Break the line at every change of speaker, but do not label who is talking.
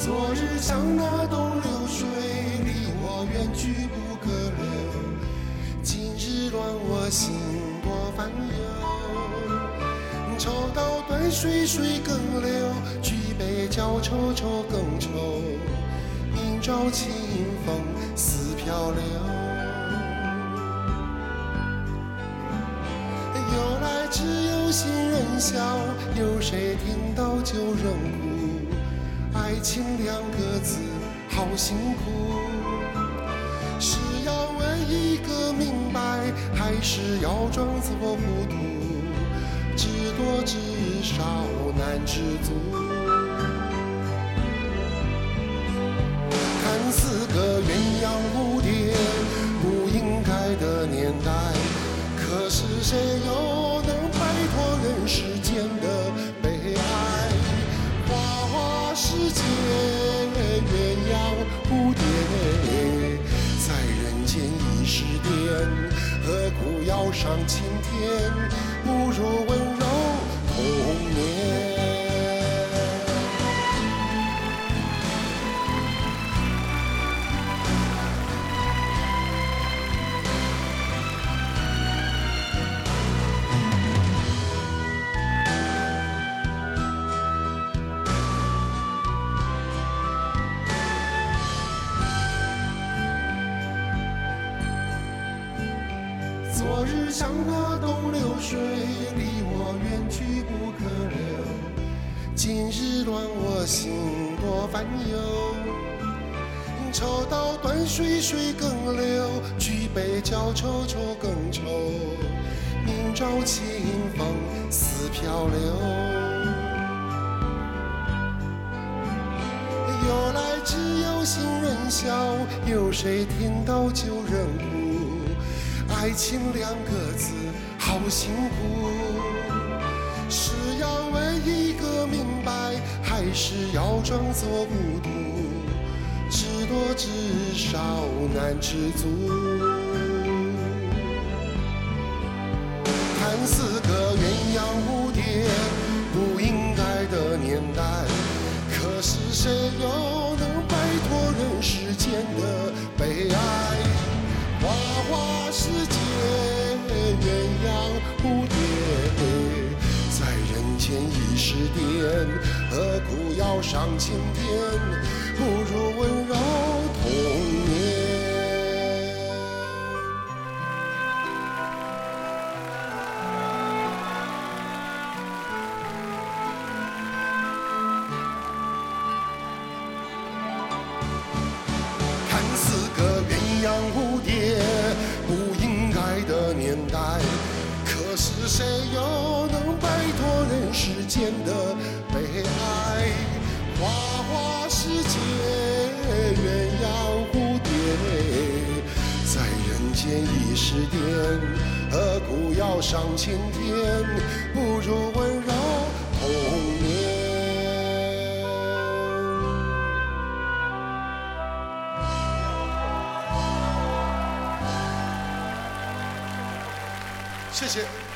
昨日像那东流水，离我远去不可留。今日乱我心多烦忧。抽刀断水水更流，举杯浇愁愁更愁。明朝清风似飘流。由来只有新人笑，有谁听到就仍哭。爱情两个字好辛苦，是要问一个明白，还是要装作糊涂？知多知少难知足。看似个鸳鸯蝴蝶，不应该的年代，可是谁又能摆脱人世间的悲哀？花花世界，鸳鸯蝴蝶，在人间已是癫，何苦要上青天？不如温柔童年。昨日像那东流水，离我远去不可留。今日乱我心多烦忧。抽刀断水水更流，举杯浇愁愁更愁。明朝清风似飘流。由来只有新人笑，有谁听到就仍哭。爱情两个字好辛苦，是要问一个明白，还是要装作糊涂？知多知少难知足。看似个鸳鸯蝴蝶，不应该的年代，可是谁又能摆脱人世间的悲哀？花花世界，鸳鸯蝴蝶，在人间已是癫，何苦要上青天？不如温柔童年。看似个鸳鸯蝴蝶，不应该的年代，可是谁又能摆脱人世间的悲哀？花花世界，鸳鸯蝴蝶，在人间已是癫，何苦要上青天？不如温柔童年。谢谢。